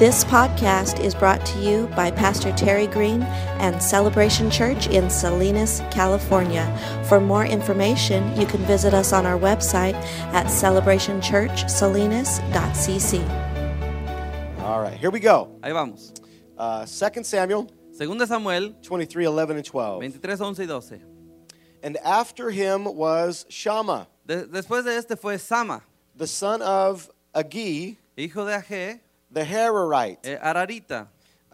This podcast is brought to you by Pastor Terry Green and Celebration Church in Salinas, California. For more information, you can visit us on our website at celebrationchurchsalinas.cc. All right, here we go. Ahí vamos. 2 Samuel 2 Samuel 23:11 and 12. 23, 11 y 12. And after him was Shammah, Después de este fue Sama, the son of Agi, hijo de Agé, the Hararite. Ararita.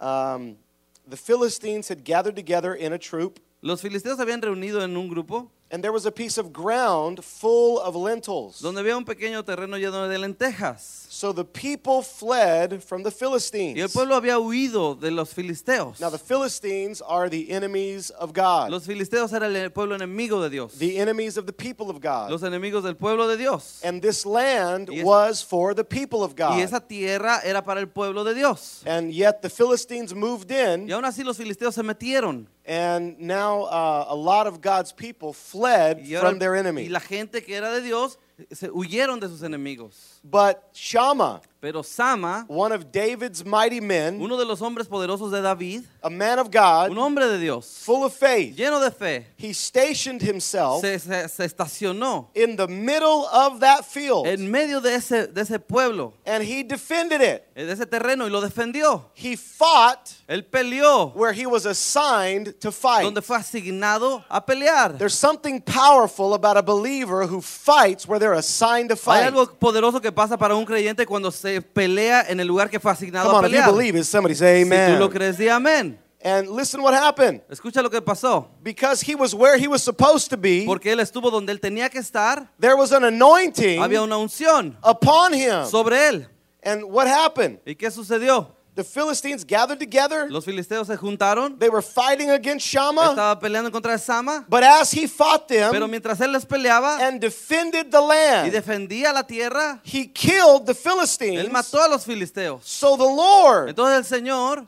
The Philistines had gathered together in a troop, Los filisteos se habían reunido en un grupo and there was a piece of ground full of lentils. donde había un pequeño terreno lleno de lentejas. So the people fled from the Y el Philistines. pueblo había huido de los filisteos. Now the Philistines are the enemies of God, Los filisteos eran el pueblo enemigo de Dios. the enemies of the people of God. Los enemigos del pueblo de Dios. And this land Y es- was for the people of Y God. esa tierra era para el pueblo de Dios. And yet the Philistines moved in. Y aún así los filisteos se metieron. And now a lot of God's people fled Y, ahora- from their y enemy. la gente que era de Dios se huyeron de sus enemigos. But Shammah, Pero Sama, one of David's mighty men, uno de los hombres poderosos de David, a man of God, un hombre de Dios, full of faith, lleno de fe, he stationed himself se estacionó in the middle of that field, en medio de ese pueblo, and he defended it. de ese terreno, y lo defendió. He fought Él peleó where he was assigned to fight. donde fue asignado a pelear. There's something powerful about a believer who fights where they're assigned to Hay fight. algo poderoso que pasa para un creyente cuando se pelea en el lugar que fue asignado Come a on, if you pelear. believe it, somebody say Si tú lo amen. crees, di amén. And listen what happened. Escucha lo que pasó. Because he was where he was supposed to be, Porque él estuvo donde él tenía que estar, there was an anointing había una unción upon him. sobre él. And what happened? ¿Y qué sucedió? The Philistines gathered together. Los filisteos se juntaron, They were fighting against Shammah. estaba peleando en contra de Sama, But as he fought pero them mientras él les peleaba and defended the y land, defendía la tierra, he killed the él Philistines. mató a los filisteos. So the Lord, Entonces el Señor,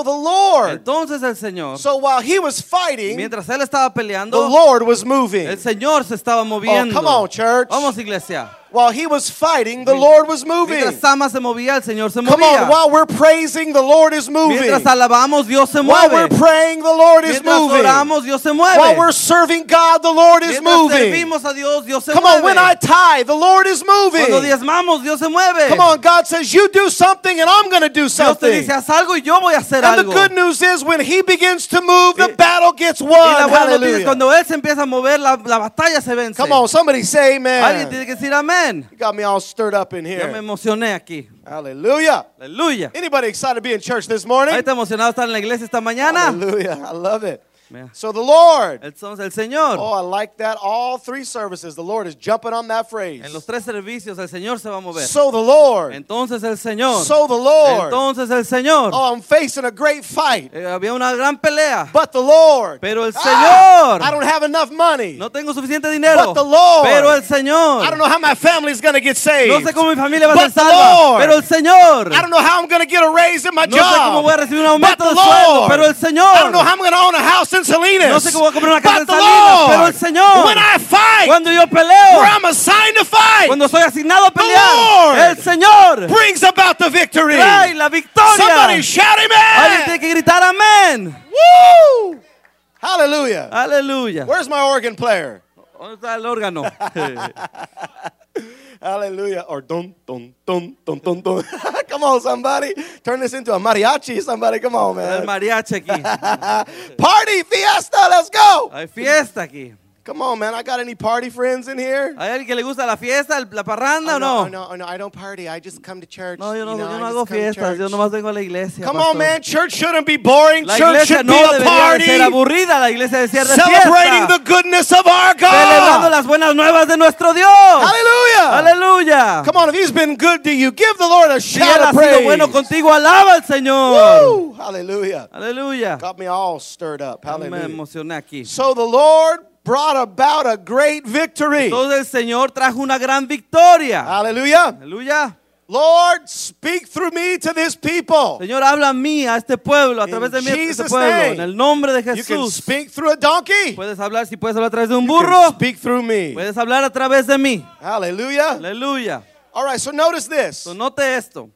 so while he was fighting, mientras él estaba the peleando, Lord was moving. el Señor se estaba moviendo. come on, church. Vamos, iglesia. While he was fighting, the Lord was moving. Mientras Sama se movía, el Señor se Come movía. on, while we're praising, the Lord is moving. Mientras alabamos, Dios se While mueve. we're praying, the Lord is Mientras moving. oramos, Dios se While mueve. we're serving God, the Lord is Mientras moving. servimos a Dios, Dios se Come mueve. on, when I tithe, the Lord is moving. Cuando diezmamos, Dios se mueve. Come on, God says, you do something and I'm going to do Dios te something. dice, haz algo y yo voy a hacer And the algo. good news is when he begins to move, the Y- battle gets Y won. la buena noticia es Hallelujah. cuando Él se empieza a mover, la batalla se vence. Come on, somebody say Alguien amen. tiene que decir amén. You got me all stirred up in Ya me here. emocioné aquí. Hallelujah. Aleluya. Anybody excited to be in church this morning? ¿Ahí está emocionado estar en la iglesia esta mañana? Hallelujah. I love it. Mira, So the Lord. Entonces el Señor, Oh, I like that. All three services, the Lord is jumping on that phrase. en los 3 servicios, el Señor se va a mover. So the Lord. Entonces el Señor. So the Lord. Entonces el Señor. Oh, I'm facing a great fight. Había una gran pelea. But the Lord. Pero el I Señor. don't have enough money. No tengo suficiente dinero. But the Lord. Pero el Señor. I don't know how my family's going to get saved. No sé cómo mi familia va a But ser the salva. Lord. Pero el Señor. I don't know how I'm going to get a raise in my No sé cómo job. voy a recibir un But aumento the de sueldo. Lord. Pero el I Señor. don't know how I'm going to own a house in Salinas. No sé cómo voy a comprar una casa But en the Salinas. Pero el Lord. Señor. When I fight, Cuando yo peleo. where I'm assigned to fight, Cuando soy asignado a Lord pelear. El Señor. brings about the victory. Trae la victoria. Somebody shout Alguien tiene amen. que gritar amén. Woo! Hallelujah. Aleluya. Where's my organ player? ¿Dónde está el órgano? Hallelujah. Or dun, dun, dun, dun, dun, dun. Come on, somebody. Turn this into a mariachi. Somebody, come on, El man. mariachi aquí. Party, fiesta, let's go. Hay fiesta aquí. Come on, man. I got any party friends in here? ¿Hay alguien que le gusta la fiesta, la parranda o no? No, I don't party. I just come to church. No, yo no, you know, yo I no just hago come to fiestas, yo church. nomás vengo a la iglesia. Come pastor. on, man. Church shouldn't be boring. La Church iglesia should be no a debería de ser party. aburrida, la iglesia debe ser de Celebrating fiesta. the goodness of our Celebrando God. las buenas nuevas de nuestro Dios. Hallelujah. Aleluya. Come on, if he's been good to you, give the Lord a Si shout Él ha of sido praise. bueno contigo, alaba al Señor. Woo! Hallelujah. Aleluya. Got me all stirred up. Me Hallelujah. emocioné aquí. So the Lord brought about a great victory. Entonces el Señor trajo una gran victoria. Hallelujah. Aleluya. Lord, speak through me to this people. Señor, habla a mí, a este pueblo, a través de mí, a este Jesus' pueblo. name. En el nombre de You can Jesús. speak through a donkey. Puedes hablar, si puedes hablar a través de un You burro, can speak through me. puedes hablar a través de mí. Hallelujah. Aleluya. All right, so notice this. So, note esto.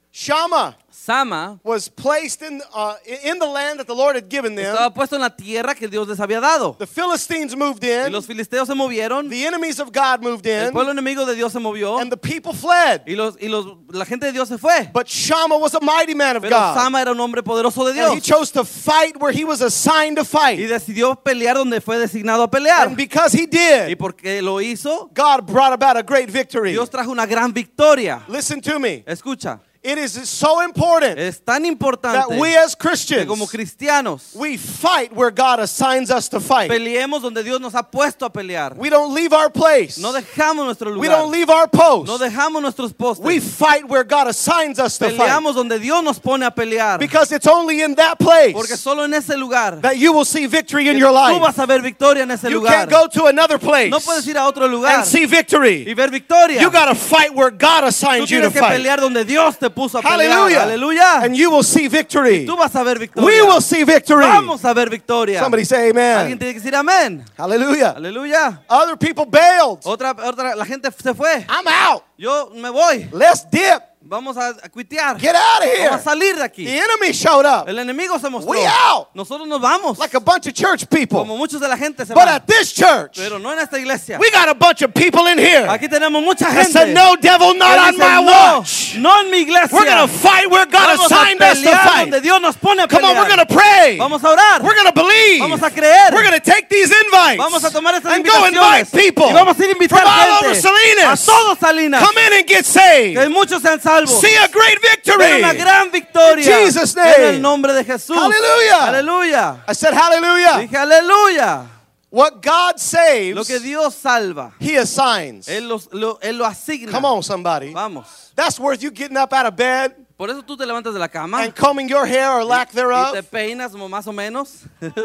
Shammah Sama was placed in the land that the Lord had given them. estaba puesto en la tierra que Dios les había dado. The Philistines moved Y in. los filisteos se movieron. The enemies of God moved El in. pueblo enemigo de Dios se movió. And the people fled. Y la gente de Dios se fue. But Shammah was a mighty man of Pero God. Sama era un hombre poderoso de And he Dios. chose to fight where he was assigned to Y fight. decidió pelear donde fue designado a pelear. And because he Y did, porque lo hizo, God brought about a great victory. Dios trajo una gran victoria. Listen to me. Escucha, It is so important es tan that importante we as que Christians, como cristianos we fight where God assigns us to fight. peleemos donde Dios nos ha puesto a pelear. We don't leave our place. No dejamos nuestro We lugar. don't leave our post. No dejamos nuestros postes. We fight where God assigns us to fight. Peleamos donde Dios nos pone a pelear. Because it's only in that place Porque solo en ese lugar that you will see victory in que your tú life. vas a ver victoria en ese You lugar. can't go to another place No puedes ir a otro lugar and see y victory. ver victoria. You got to fight where God Tú assigns you to tienes que fight. pelear donde Dios te puso a pelear. Hallelujah. Aleluya. And you will see victory. Tú vas a ver victoria. We will see victory. Vamos a ver victoria. Somebody say Alguien amen. tiene que decir amén. Hallelujah. Aleluya. Other people bailed. La gente se fue. I'm out. Yo me voy. Let's dip. Vamos a cuitear. Get out of here. Vamos a salir de aquí. The enemy showed up El enemigo se mostró. We out. Nosotros nos vamos. like a bunch of church people. Como muchos de la gente se But van. at this church, Pero no en esta iglesia. we got a bunch of people in here Aquí tenemos mucha that gente. said, no, devil, not que on dice, my no, watch. no en mi iglesia. We're going to fight where God Vamos a assigned us to pelear fight. donde Dios nos pone a Come on, pelear. we're going to pray. Vamos a orar. We're going to believe. Vamos a creer. We're going to take these invites Vamos a tomar estas and go invitaciones. invite people Y vamos a ir a invitar from all gente over Salinas. a todos Salinas. Come in and get saved. Que muchos sean salvos. See a great victory. Ver una gran victoria. In Jesus' name. En el nombre de Jesús. Hallelujah. Aleluya. I said hallelujah. Dije aleluya. What God saves, Lo que Dios salva, He assigns. Él lo asigna. Come on, somebody. Vamos. That's worth you getting up out of bed Por eso tú te levantas de la cama and combing your hair or lack y te thereof peinas más o menos.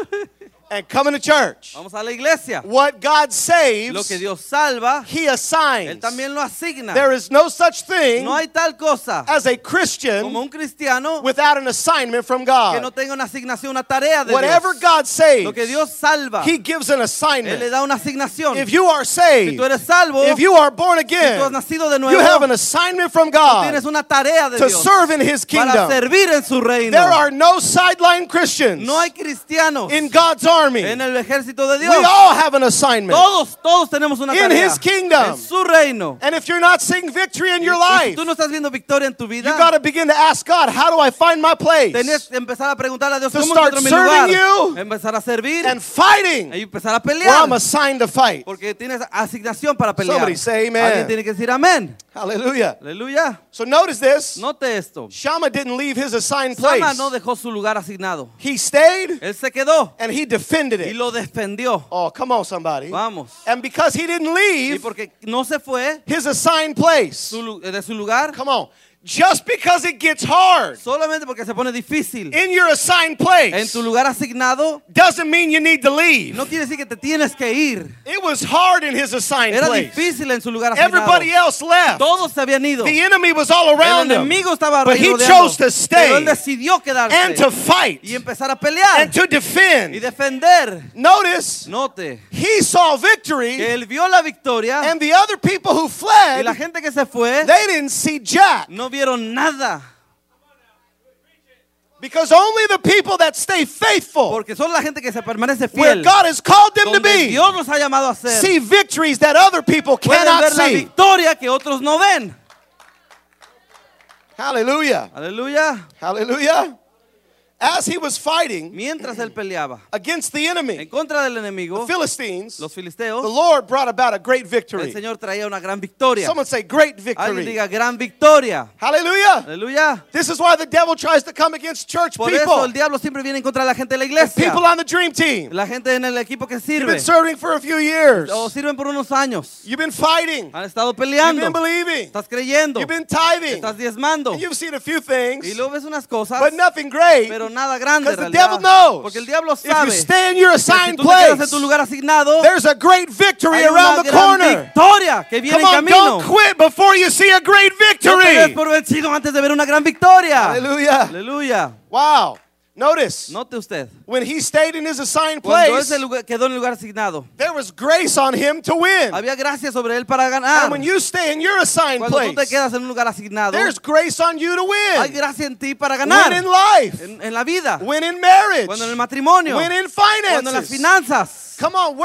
and coming to church. Vamos a la iglesia. What God Lo saves, que Dios salva, He Él assigns. también lo asigna. There is no such thing No hay tal cosa as a como Christian un cristiano without an assignment from que no God. tenga una asignación, una tarea de Whatever Dios. God saves, Lo que Dios salva, He gives an Él le assignment. da una asignación. If you are Si saved, tú eres salvo, if you are born si tú again, has nacido de you nuevo, have an assignment from tú God tienes una tarea de to Dios serve in His para kingdom. servir en su reino. There are no sideline Christians No hay cristianos in God's army. en el ejército de We Dios. all have an assignment. Todos tenemos una In tarea His kingdom. en su reino. And if you're not seeing victory in your Y si life, tú no estás viendo victoria en tu you vida, got to begin to ask God, how do I find my place? tienes que empezar a preguntarle a Dios To cómo start encuentro mi lugar. serving you Empezar a servir And fighting y empezar a where pelear. I'm assigned to fight. Porque tienes asignación para pelear. Somebody say amen. Alguien tiene que decir amén. Hallelujah. Aleluya. So notice this. Note esto. Shammah didn't leave his assigned place. Sama no dejó su lugar asignado. He stayed Él se quedó and he defended y it. lo defendió. Oh, come on, somebody. Vamos. And because he didn't Y leave porque no se fue his assigned place. de su lugar, Come on. Just because it gets hard solamente porque se pone difícil in your assigned en place tu lugar asignado, doesn't mean you need to leave. no quiere decir que te tienes que ir. It was hard in his assigned Era place. difícil en su lugar asignado. Everybody else left. Todos se habían ido. The enemy was all El around him. enemigo estaba But he rodeando, chose to stay pero él decidió quedarse and to fight y empezar a pelear and to y defend. defender. Notice, Note he saw que victory él vio la victoria and the other people who y la fled, gente que se fue they didn't see jack. no vieron nada. Because only the people that stay faithful Porque son la gente que se permanece where fiel, God has called them to donde be Dios los ha llamado a hacer, see victories that other people pueden cannot ver la see. victoria que otros no ven. Hallelujah. Aleluya. Hallelujah. As he was fighting Mientras él peleaba against the en enemy, contra del enemigo, the Philistines, los the filisteos, Lord brought about a great el victory. Señor traía una gran victoria. Someone say great Alguien victory. diga gran victoria. Hallelujah. Aleluya. This is why the devil tries to come against church Por eso people. el diablo siempre viene en contra de la gente de la iglesia. People on the dream team. La gente en el equipo que You've sirve been serving for a few years. o sirven por unos años. You've been fighting. Han estado You've peleando. been believing. Estás creyendo. You've been tithing. Estás diezmando. And you've seen a few things, Y luego ves unas cosas, but nothing great. pero nada grande en Because the realidad. devil knows Porque el diablo if you sabe stay in your que si assigned tú te quedas en place, tu lugar asignado, there's a great victory hay una around the gran corner. victoria que viene Come en on, camino. don't quit before you see a great No te des victory. por vencido antes de ver una gran victoria. Hallelujah. Aleluya. Wow. Notice, Note usted. when he stayed in his assigned Cuando él place, se quedó en el lugar asignado, there was grace on him to win. había gracia sobre él para ganar. And when you stay in your assigned Cuando tú te place, quedas en un lugar asignado, there's grace on you to hay win. gracia en ti para Win ganar. in life, En la vida, win in marriage, cuando en el matrimonio, win in cuando en las finances. finanzas. Come on,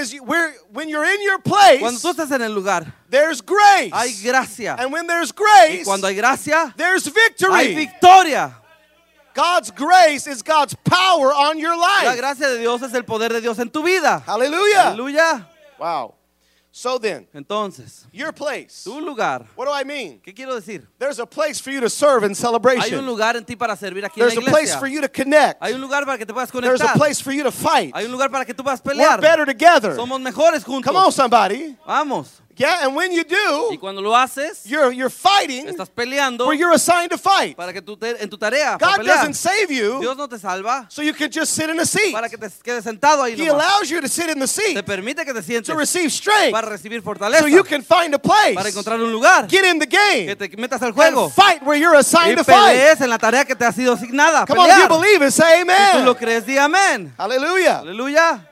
when you're in your place, Cuando tú estás en el lugar, there's grace. hay gracia. And when there's Y grace, cuando hay gracia, there's hay victory. victoria. God's grace is God's power on your La life. gracia de Dios es el poder de Dios en tu vida. Hallelujah. Aleluya. Wow. So then, Entonces, your place. tu lugar. What do I mean? ¿Qué quiero decir? There's a place for you to serve in Hay un celebration. lugar en ti para servir aquí en There's la a place iglesia. for you to connect. Hay un lugar para que te puedas There's a conectar. place for you to fight. Hay un lugar para que tú puedas We're pelear. better together. Somos mejores juntos. Come on, somebody. Vamos. Yeah, and when you Y do, cuando lo haces, you're fighting estás peleando where you're assigned to fight. para que tú en tu tarea para God pelear. doesn't save you Dios no te salva so you can just sit in a seat. para que te quedes sentado ahí He nomás. allows you to sit in the Te seat permite que te sientes to receive strength para recibir fortaleza, so you can find a para place. encontrar un lugar, Get in the que game te metas al juego and fight where you're y assigned to fight. pelees en la tarea que te ha sido asignada. Come on, if you Pelear. believe it, say Si tú lo amen. crees, di amén. Hallelujah. Aleluya.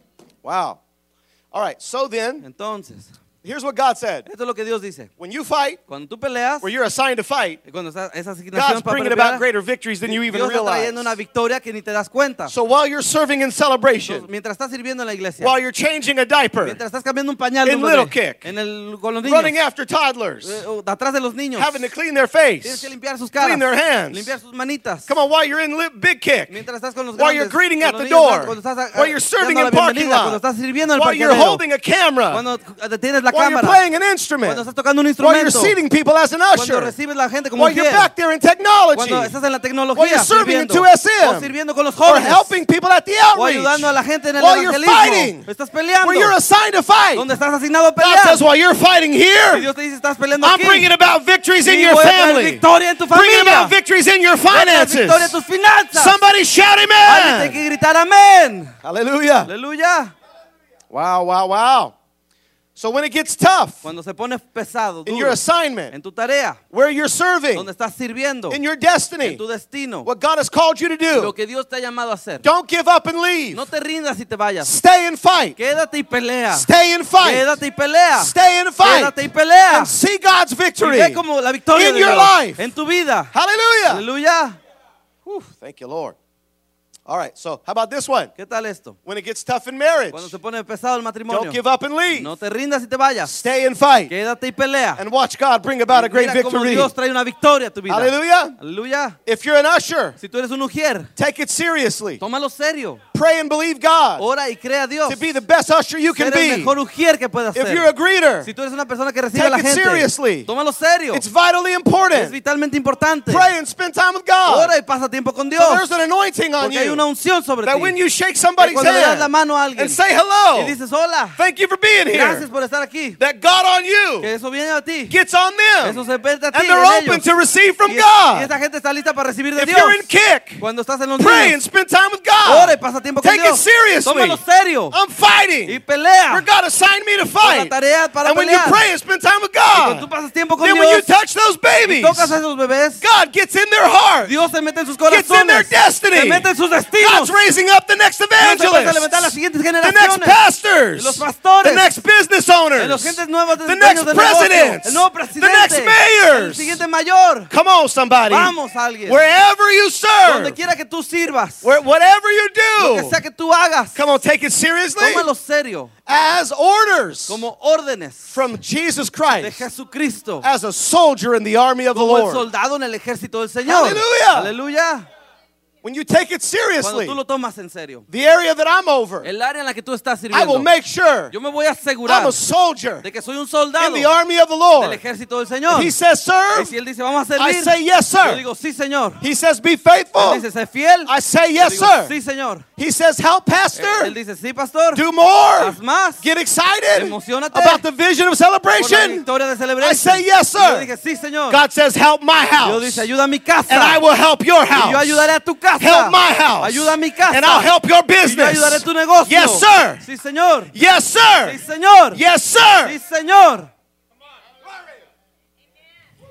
Wow. All right, so then, Entonces, here's what God said. esto es lo que Dios dice. When you fight Cuando tú peleas, where you're assigned to fight, cuando estás esa God's asignación para bringing about pelear, greater victories than you even Dios está trayendo una realize. victoria que ni te das cuenta. So while you're serving in celebration, Mientras estás sirviendo en la iglesia, while you're changing a diaper, mientras estás cambiando un pañal de in un Little bebé, Kick, con los niños, running after toddlers, atrás de los niños, having to clean their tienes face, que limpiar sus caras, clean their hands. limpiar sus manitas. Come on, while you're in Big Kick, Mientras estás con los while grandes, you're greeting con at los the niños, door, cuando estás while you're serving dando in la parking bienvenida, cuando lot, estás sirviendo en el while you're parqueadero, holding a camera, cuando detienes la while you're cámara, playing an cuando instrument, estás tocando un while you're instrumento, seating people as an cuando usher, recibes la gente como while you're mujer, back there in technology, cuando estás en la while tecnología, you're serving in sirviendo, 2SM, o sirviendo con los or jóvenes, helping people at the o outreach, ayudando a la gente en el while you're evangelismo, fighting, estás peleando, where you're assigned to fight. donde estás asignado a God pelear. says, while you're fighting Y here, Dios te dice, estás peleando I'm aquí. bringing about victories in Y your voy a traer family, victoria en tu bringing familia. about victories in your Voy a traer finances. victoria en tus finanzas. Somebody shout Alguien tiene amen. que gritar amén. Hallelujah. Aleluya. Wow, wow, wow. So when it gets tough Cuando se pone pesado, in your duro, assignment, en tu tarea, where you're serving, donde estás sirviendo, in your destiny, en tu destino, what God has called you to lo do, que Dios te ha llamado a hacer. don't give up and leave. No te rindas y te vayas. Stay and fight. Quédate y pelea. Stay and fight. Quédate y pelea. Stay and fight. Quédate y pelea. And see God's Y victory. ve como la victoria in de your Dios life. en tu vida. Hallelujah. Aleluya. Whew, thank you, Lord. All right, so how about this one? ¿Qué tal esto? When it gets tough in marriage, Cuando se pone pesado el matrimonio, don't give up and leave. no te rindas y te vayas. Stay and fight. Quédate y pelea. And watch God bring about a great Mira cómo victory. Dios trae una victoria a tu vida. Hallelujah. Aleluya. If you're an usher, Si tú eres un ujier, take it seriously. tómalo serio. Pray and believe God Ora y crea a Dios. to be the best usher you can Ser el be. mejor ujier que puedas If ser. you're a greeter, Si tú eres una persona que recibe take a la it gente, seriously. tómalo serio. it's vitally Es important. vitalmente importante. Pray and spend time with God. Ora y pasa tiempo con Dios. So there's an anointing on Porque hay una you unción sobre that ti. when you shake Que somebody's cuando le das la hand mano a alguien and say y hello, dices hola, thank you for being gracias here, por estar aquí, that God on que you eso viene a ti, gets on eso them se verte a ti, and they're en open ellos. to receive from Y God. esa gente está lista para recibir de If Dios. you're in kick, Cuando estás en los pray and niños, spend time with ora y God. pasa tiempo con Take it Dios. seriously. Tómalo serio I'm y fighting pelea. where God assigned me to Por la fight. tarea para And when you pelear. pray and spend time with Y cuando tú God, pasas tiempo con then when you Dios touch those y babies, tocas a esos bebés, God gets in their heart. Dios se mete en sus Gets in their corazones, destiny. se mete en sus destinos. God's raising up the next Dios empieza a levantar las evangelists, siguientes the next generaciones, pastors, los pastores, the next business en owners, los gentes nuevos de the dueños next de negocio, presidents, el nuevo the presidente, next el mayors. siguiente mayor. Come on, somebody. Vamos, alguien. Wherever you Donde serve, quiera que tú sirvas, whatever you lo que do, sea que tú hagas, come on, take it seriously tómalo serio, as orders como órdenes from Jesus de Christ, Jesucristo, as a soldier in the army of the como el Lord. soldado en el ejército del Señor. Hallelujah. Aleluya. When you take it Cuando seriously, tú lo tomas en serio, the area that I'm over, el área en la que tú estás I will sirviendo, make sure yo me voy a I'm asegurar a soldier de que soy un in soldado the army of the del Lord. ejército del Señor. He says, Y serve. si él dice, vamos a I servir, say, yes, yo sir. digo, sí, Señor. He says, be Él faithful. dice, sé fiel. I say, Yo yes, digo, sir. sí, Señor. He says, help, Él pastor. dice, sí, pastor. Do more. Haz más. Get excited Emocionate about the vision of Por la celebration. victoria de I celebración. say, yes, Y yo sir. dije, sí, Señor. God says, help my Dios house. dice, ayuda a mi casa. And I will help your Y yo house. ayudaré a tu casa. Help my house. Ayuda a mi casa. And I'll help your Y yo business. ayudaré tu negocio. Yes, sir. Sí, Señor. Yes, Sí, sir. Señor. Yes, Sí, sir. Señor. I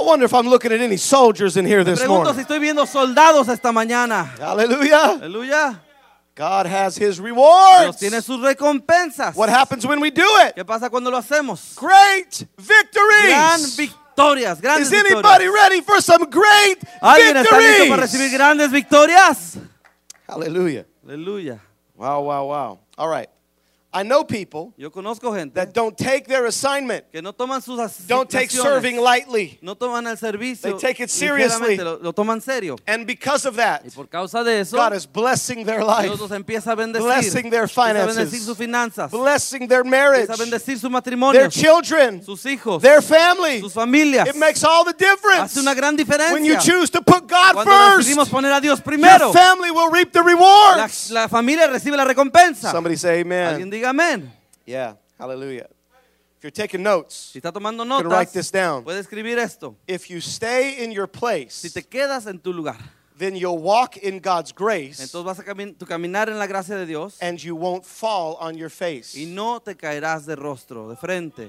wonder if I'm looking at any soldiers in here this Pregunto morning. si estoy viendo soldados esta mañana. Hallelujah. Aleluya. God has His Dios rewards. tiene sus recompensas. What happens when we do it? ¿Qué pasa cuando lo hacemos? Great Gran victories. victorias, grandes Is anybody victorias. ready for some great ¿Alguien está listo para victories? recibir grandes victorias? Hallelujah. Aleluya. Wow, wow, wow. All right. I know people Yo conozco gente that don't take their assignment, que no toman sus don't take serving asignaciones, lightly. no toman el servicio, They take it seriously. ligeramente, lo toman serio. And because of that, Y por causa de eso, God is blessing their life, Dios los empieza a bendecir, blessing their empieza a bendecir finances, sus finanzas, blessing their marriage, empieza a bendecir sus their matrimonios, children, sus hijos, their family. sus familias. It makes all the difference Hace una gran when you diferencia. choose to put God Cuando first. decidimos poner a Dios primero, Your family will reap the la, rewards. la familia recibe la recompensa. Somebody say Alguien amen. diga amén. Yeah, hallelujah. If you're taking notes, Si está tomando you can write notas, this down. puede escribir esto. If you stay in your Si place, te quedas en tu lugar, then you'll walk in God's grace entonces vas a caminar en la gracia de Dios and you won't fall on your face. y no te caerás de rostro, de frente.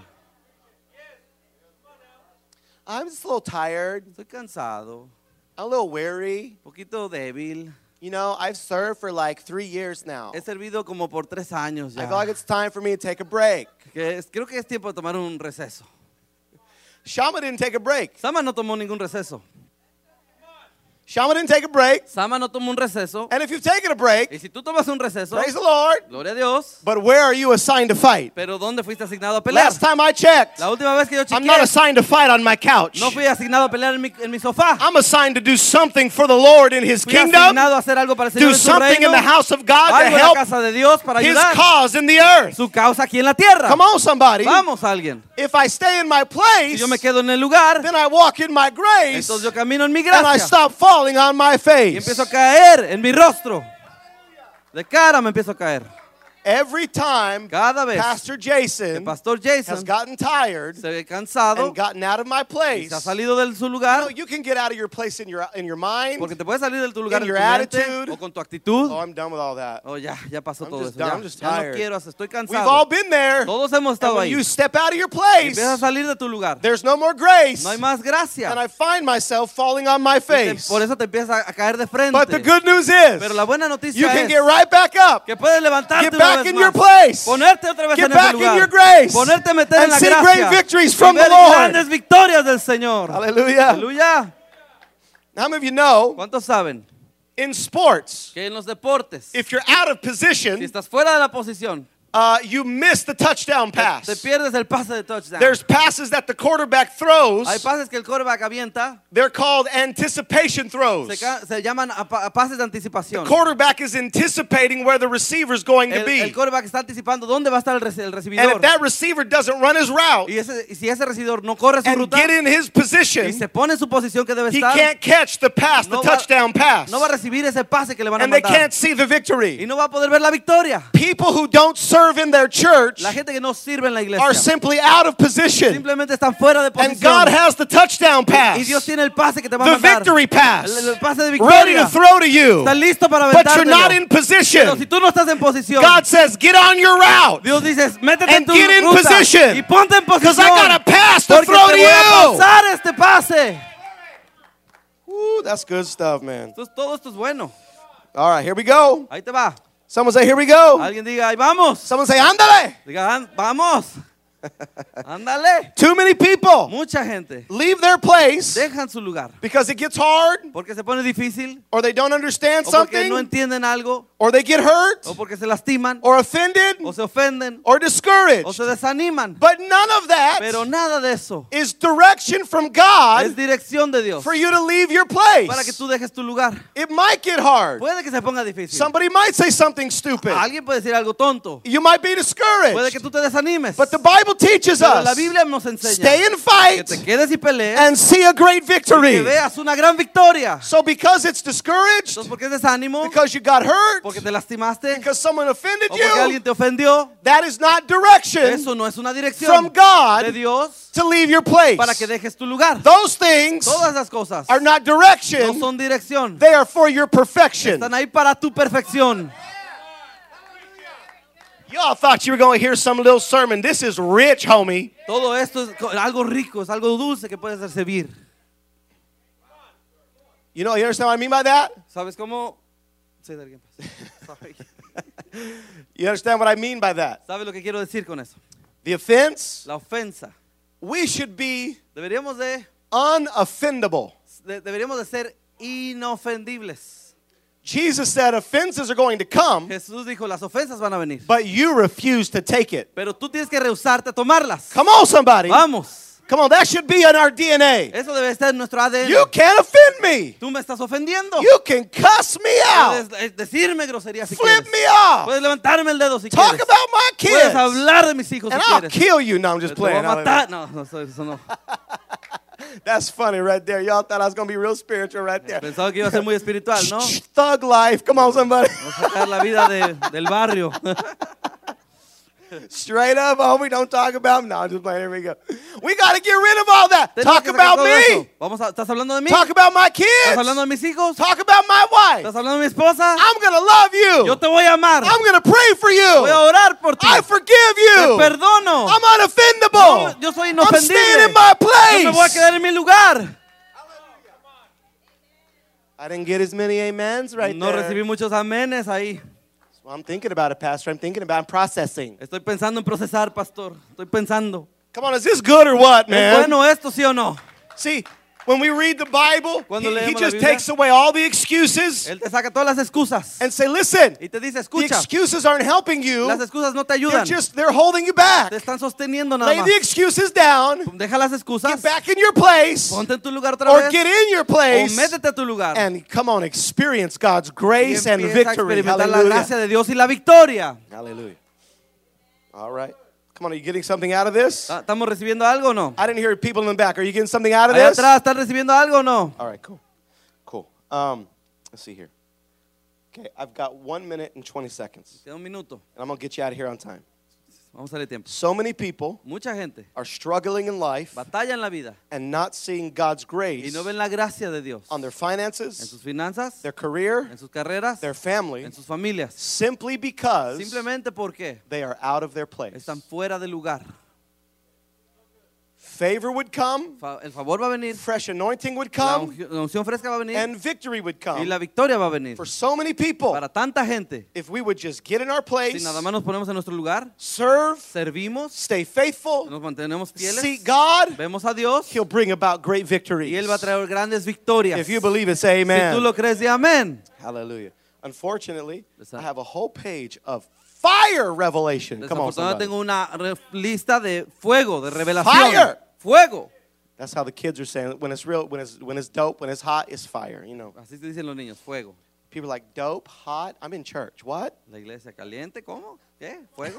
I'm just a little tired, Estoy cansado, I'm a little weary. un poquito débil. You know, I've served for like 3 years now. He servido como por 3 años I ya. feel like it's time for me to take a break. Creo que es tiempo de tomar un receso. Shama didn't take a break. Sama no tomó ningún receso. Shama didn't take a break. Sama no tomó un receso. And if you've taken a break, Y si tú tomas un receso, praise the Lord. gloria a Dios. But where are you assigned to fight? Pero ¿dónde fuiste asignado a pelear? Last time I checked, La última vez que yo I'm not chequeé, assigned to fight on my couch. no fui asignado a pelear en mi sofá. I'm assigned to do something for the Lord in His Fui kingdom, asignado a hacer algo para el do Señor en su something reino, in the house of God to algo en la help casa de Dios para His ayudar cause in the earth. su causa aquí en la tierra. Come on, somebody. Vamos, alguien. If I stay in my Si place, yo me quedo en el lugar, then I walk in my grace entonces yo camino en mi and I gracia stop falling on my y face. empiezo a caer en mi rostro. De cara me empiezo a caer. Every time Cada vez Pastor que Jason Pastor has Jason gotten tired se ve cansado and gotten out of my y place, se ha salido de su you lugar, know, you can get out of your place in your mind. porque te puedes salir de tu lugar in en your tu mente attitude. o con tu actitud. Oh, I'm done with all that. Oh, ya pasó I'm todo just eso. done. I'm just Ya no tired. quiero, estoy We've all cansado. been there. Todos hemos And estado when ahí. you step out of your Y place, empiezas a salir de tu lugar. there's no more grace. No hay más gracia. And I find myself falling on my face. Por eso te empiezas a caer de frente. But the good news is, Pero la buena you noticia can es get right back up, que puedes levantarte get una back vez in your más, place, ponerte otra vez get en ese back in lugar, your grace, ponerte a meter en and la see gracia great victories y from the ver Lord. grandes victorias del Señor. Hallelujah. Aleluya. How many of you know, ¿Cuántos saben in sports, que en los deportes, if you're out of si position, estás fuera de la posición, you miss the touchdown te pass. pierdes el pase de touchdown? There's passes that the quarterback throws. Hay pases que el quarterback avienta, They're called anticipation throws. se llaman pases de anticipación. Quarterback is anticipating where the receiver's going to El be. quarterback está anticipando dónde va a estar el And recibidor. if that receiver doesn't run his route Y si ese recibidor no corre su and ruta get in his y position, se pone en su posición que debe he estar, can't catch the pass, the No va- touchdown pass. no va a recibir ese pase que le van a And they mandar. can't see the Y victory. no va a poder ver la victoria. People who don't serve in their church La gente que no sirve en la are iglesia simply out of position. simplemente están fuera de And God posición. has the touchdown Y pass, Dios tiene el pase que te va a the mandar. victory pass, El pase de ready victoria. to throw to you. Está listo para But you're aventártelo. not in Pero si position. tú no estás en posición, God says, get on your route. Dios dice, métete And en tu get in ruta position. y ponte en Because I posición. got a pass to Porque throw te to voy a you. pasar este pase. Ooh, that's good stuff, man. Entonces, todo esto es bueno. All right, here we go. Ahí te va. Someone say, here we go. Alguien diga, ahí vamos. Someone say, ándale. Diga, vamos. Ándale. Too many people Mucha gente leave their place dejan su lugar because it gets hard, porque se pone difícil or they don't understand o porque no something, entienden algo or they get hurt, o porque se lastiman or offended, o se ofenden or o discouraged. se desaniman. But none of that Pero nada de eso is direction from es God dirección de Dios for you to leave your para que place. tú dejes tu lugar. It might get hard. Puede que se ponga difícil. Somebody might say something stupid. Alguien puede decir algo tonto. You might be Puede que discouraged. tú te desanimes. But the Bible teaches Pero la us, Biblia nos enseña stay and que fight te quedes y pelees, and see a great que victory. veas una gran victoria. So because it's discouraged, Entonces, ¿por qué es desánimo? because you got hurt, Porque te lastimaste because someone offended o porque you, alguien te ofendió. that is not direction Eso no es una from dirección God de Dios to leave your place. para que dejes tu lugar. Those things Todas las cosas are not no direction, son dirección. they are for your perfection. Están ahí para tu perfección. Y'all thought you were going to hear some little sermon. This is rich, homie. Todo esto es algo rico, es algo dulce que puedes recibir. You know, you understand what I mean by that? ¿Sabes cómo? Say that again. Sorry. You understand what I mean by that? ¿Sabes lo que quiero decir con eso? The offense, La ofensa. we should be Deberíamos de unoffendable. ser inofendibles. Jesus said offenses are going to come, Jesús dijo, las ofensas van a venir. but you refuse to take it. Pero tú tienes que rehusarte a tomarlas. Come on, somebody. Vamos. Come on, that should be in our DNA. Eso debe estar en nuestro ADN. You can't offend me. Tú me estás ofendiendo. You can cuss me out. Puedes decirme groserías si Flip quieres. me off. Puedes levantarme el dedo si Talk quieres. about my Puedes kids. hablar de mis hijos And si I'll quieres. kill you. No, I'm just Te voy a playing. matar. No, eso no. That's funny right there. Y'all thought I was going to be real spiritual right there. Pensaba que iba a ser muy espiritual, ¿no? Thug life. Come on, somebody. Vamos a sacar la vida del barrio. Straight up, homie. Don't talk about me. No, I'm just playing. Here we go. We got to get rid of all that. Tenemos Talk que sacar about todo eso. me. ¿Estás hablando de mí? Talk about my ¿Estás kids. hablando de mis hijos? Talk about my wife. ¿Estás hablando de mi esposa? I'm going to love you. Yo te voy a amar. I'm going to pray for Voy a you. orar por ti. I forgive Te you. perdono. I'm unoffendable. Yo soy I'm staying inofendible. in my Yo me voy a place. quedar en mi lugar. I didn't get as many amens right No there. recibí muchos amenes ahí. Well, I'm thinking about it, Pastor. I'm thinking about processing. Estoy pensando en procesar, pastor. Estoy pensando. Come on, is this good or what, ¿Es man? bueno esto, sí o no? See, when we read the Bible, Cuando he leemos la just Biblia, takes away all the excuses Él te saca todas las excusas and say, listen, y te dice, the escucha, excuses aren't helping you. las excusas no te They're ayudan. they're holding you back. Te están sosteniendo nada Lay más. the excuses down. Deja las excusas. Get back in your place. Ponte en tu lugar otra Or vez. get in your O place. métete a tu lugar. And come on, experience God's Y grace and empieza a victory. experimentar la gracia Hallelujah. de Dios y la victoria. Hallelujah. All right. Come on, are you getting something out of this? ¿Estamos recibiendo algo o no? I didn't hear people in the back. Are you getting something out of Allá this? atrás, ¿están recibiendo algo o no? All right, cool. Cool. Let's see here. Okay, I've got 1 minute and 20 seconds. Queda un minuto. And I'm going to get you out of here on time. Vamos a darle tiempo. So many people Mucha gente are struggling in life batalla en la vida and not seeing God's y grace no ven la gracia de Dios on their en finances, sus finanzas, their career, en sus carreras, their family, en sus familias. simply because Simplemente porque they are out of their place. están fuera de lugar. Favor would come, El favor va a venir, fresh anointing would la come, unción fresca va a venir and victory would y come. la victoria va a venir. For so many people, Para tanta gente, if we would just get in our si place, nada más nos ponemos en nuestro lugar, serve, servimos, stay faithful, nos mantenemos fieles, seek God, vemos a Dios He'll bring about great y victories. Él va a traer grandes victorias. If you believe it, say Si tú amen. lo crees, di amén. Hallelujah. Unfortunately, Listen. I have a whole page of fire revelation. Come on, Desafortunadamente somebody. tengo una lista de fuego, de revelación. Fire. Fuego. That's how the kids are saying it. When it's real, when it's dope, when it's hot, it's fire. You know, Así se dicen los niños, fuego. people are like dope, hot. I'm in church. What? La iglesia caliente, ¿cómo? ¿Qué? ¿Fuego?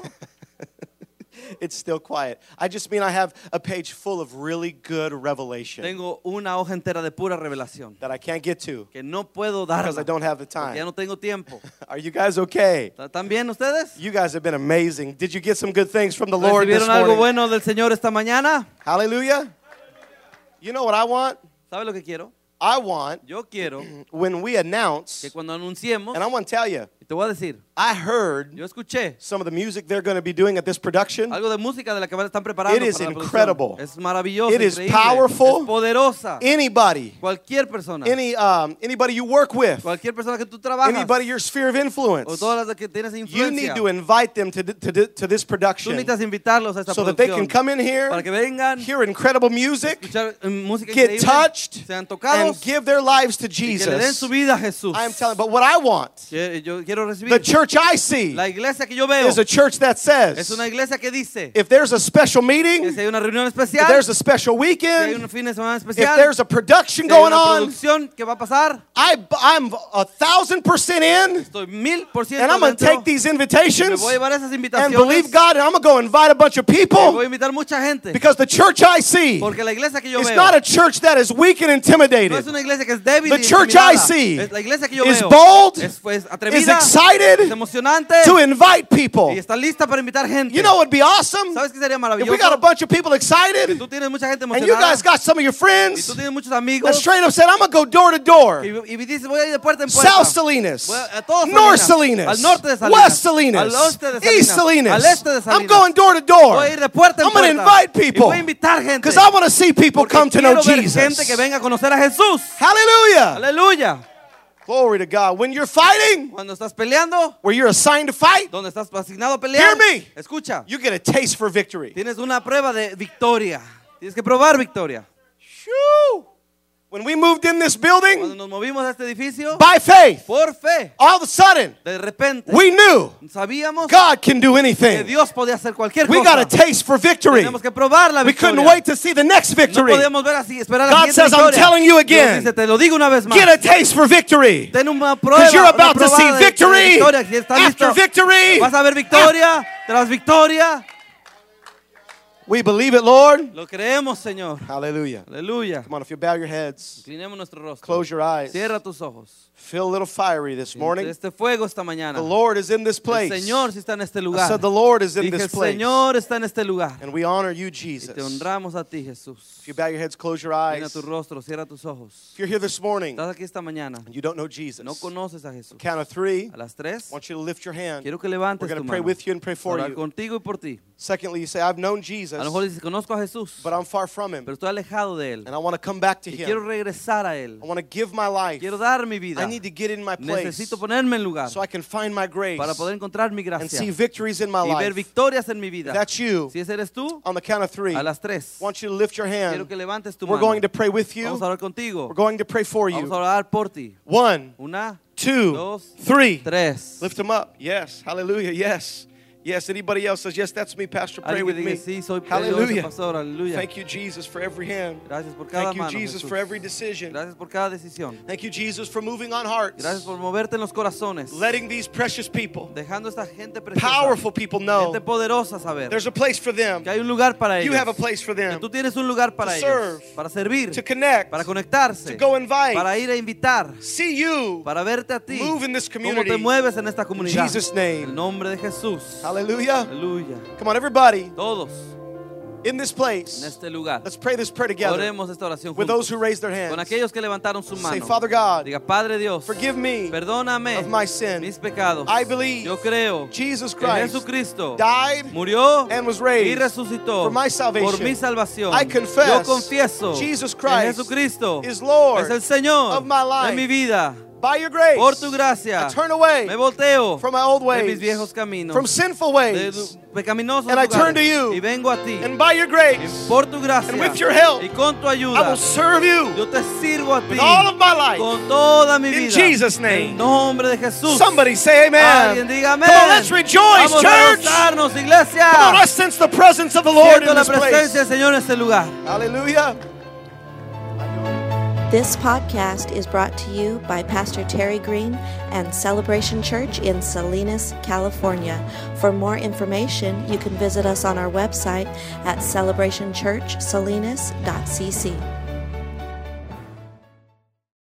It's still quiet. I just mean I have a page full of really good revelation Tengo una hoja entera de pura revelación that I can't get to que no puedo because I darla don't have the porque ya time. no tengo tiempo. Are you guys okay? ¿Están bien ustedes? You guys have been amazing. Did you get some good things from the Lord this ¿Recibieron algo morning? bueno del Señor esta mañana? Hallelujah. You know what I want? ¿Sabe lo que quiero? I want Yo quiero when we announce, que cuando anunciemos, and I want to tell you, y te voy a decir, I heard yo escuché some of the music they're going to be doing at this production. algo de música de la que están preparando It is para la producción. incredible. Es maravilloso, It is increíble, powerful. es poderosa. Anybody, Cualquier persona, anybody you work with, cualquier persona que tú trabajas, anybody your sphere of o influence, todas las que tienes you need influencia, to invite them to this tú production necesitas invitarlos a esta so that they can producción come in here, para que vengan, hear incredible music, escuchar música get increíble, touched, sean and tocados give their lives to y que le den Jesus. su vida a Jesús. I am telling, but what I want, Yo quiero recibir the church I see, la iglesia que yo veo. is a church that Es says, una iglesia que dice if there's a special que meeting, si hay una reunión if especial, there's a special si hay weekend, un fin de semana if especial, there's a production si hay going una on, producción que va a pasar, I'm 1,000% in, estoy 1000% and I'm going to dentro. take these Me invitations voy a llevar esas and invitaciones. believe God, and I'm going to go invite a bunch of y people voy a invitar mucha gente. because the church I see Porque la iglesia que yo is veo not a church that is weak and no intimidated. es una iglesia que es débil The y church intimidada. I see Es la iglesia que yo is veo bold, es is atrevida, excited es emocionante to invite people. y está lista para invitar gente. You know what would be awesome? ¿Sabes qué sería If maravilloso? we got a bunch of people Que excited tú tienes mucha gente and you emocionada guys got some of your y friends tú tienes muchos that amigos straight up said, I'm going to go door to door. y dices voy a ir de puerta en puerta. South Salinas, Voy a todas North Salinas, Salinas, al norte de Salinas, West Salinas, al oeste de Salinas, East Salinas. al este de I'm Salinas. going door to door. Voy a ir de puerta en I'm going to puerta invite y people voy a invitar gente because I want to see people porque come to know quiero ver gente que Jesus. venga a conocer a Jesús. Hallelujah. Aleluya. Glory to God. When you're fighting, Cuando estás peleando, where you're assigned to fight, donde estás asignado a pelear, Hear me. escucha, you get a taste for victory. tienes una prueba de victoria. Tienes que probar victoria. Shoo. When we moved in this Cuando building, nos movimos a este edificio, by faith, por fe, all of a sudden, de repente, we knew sabíamos God can do que anything. Dios podía hacer cualquier We got a cosa. taste for victory. Tenemos que probar la We victoria. couldn't wait to see the next No victory. podíamos ver así, esperar God la says, siguiente I'm victoria. telling you again. Dios dice, te lo digo una vez más. Get a taste for victory. Ten una prueba, Because you're una about to probada see de victory victoria. Si estás after listo, victory. vas a ver victoria tras victoria. We believe it, Lord. Lo creemos, Señor. Hallelujah. Aleluya. Come on, if you bow your heads, Inclinemos nuestro rostro. close your eyes. Cierra tus ojos. Feel a little fiery this morning. Este fuego esta mañana. The Lord is in this El place. Señor sí está en este I lugar. said the Lord is in Dije, this el place. Señor está en este lugar. And we honor you, Y te Jesus. honramos a ti, Jesús. If you bow your heads, close your Mira eyes. tu rostro, cierra tus ojos. If you're here this morning Estás aquí esta mañana. and you don't know Jesus, No conoces a Jesús. count of three, A las I 3, want you to lift your hand. quiero que We're levantes going tu to pray mano. with you and pray for Orar you. contigo y por ti. Secondly, you say, I've known A Jesus, lo mejor dices, conozco a Jesús, but I'm far from him. pero estoy alejado de Él. And I want to come back to Y quiero him. regresar a Él. I want to give my life. Quiero dar mi vida. I need to get in my place Necesito ponerme en lugar so I can find my grace para poder encontrar mi and gracia see victories in my y ver life. victorias en mi vida. If that's you, Si ese eres tú, on the count of three, a I las 3, want you to lift your quiero hand. que levantes tu We're mano. going to pray with Vamos you. a orar contigo. We're going to pray for Vamos a you. orar por ti. 1, Una, 2, dos, 3. 3. Lift them up. Yes. Hallelujah. Yes. Yes. Anybody else says, yes, that's me, Pastor. Pray Alguien with que me. diga, sí, soy Hallelujah. pastor, aleluya. Thank you, Jesus, for every hand. Gracias por cada Thank you, mano, Jesus, Jesús. for every decision. Gracias por cada decisión. Thank you, Jesus, for moving on hearts. Gracias por moverte en los corazones. Letting these precious people, Dejando a esta gente preciosa, powerful people know gente poderosa saber there's a place for them. que hay un lugar para You ellos. have a place for Que them tú tienes un lugar para to ellos. serve, Para servir. to connect, Para conectarse. to go invite, Para ir a invitar. see you Para verte a ti. move in this Cómo te community. mueves en esta In comunidad. Jesus' En name. el nombre de Jesús. Hallelujah. Aleluya. Come on, everybody Todos in this en place. este lugar. Let's pray this prayer together Oremos esta oración with juntos. those who raised their Con hands. aquellos que levantaron su Say, mano. Father God, Diga, Padre Dios, forgive me perdóname of my sin. mis pecados. I believe Yo creo Jesus que Christ Jesucristo died murió and was y raised resucitó for my salvation. por mi salvación. I confess Yo confieso Jesus que Christ Jesucristo is Lord es el Señor of my life. de mi vida. By your grace, Por tu gracia I turn away me volteo from my old de mis ways, viejos caminos, from sinful de ways, pecaminosos and I turn to lugares, you. y vengo a ti. and by your Y grace, por tu gracia and with your help, y con tu I ayuda, will serve you yo te sirvo a ti with all of my life. con toda mi In vida. Jesus' En name. el nombre de Jesús. Somebody say Alguien amen. diga Come amén. on, let's rejoice, Vamos church. a gozarnos, iglesia. Come on, I sense the presence of the Lord Siento in la this place. presencia del Señor en este lugar. Hallelujah. This podcast is brought to you by Pastor Terry Green and Celebration Church in Salinas, California. For more information, you can visit us on our website at celebrationchurchsalinas.cc.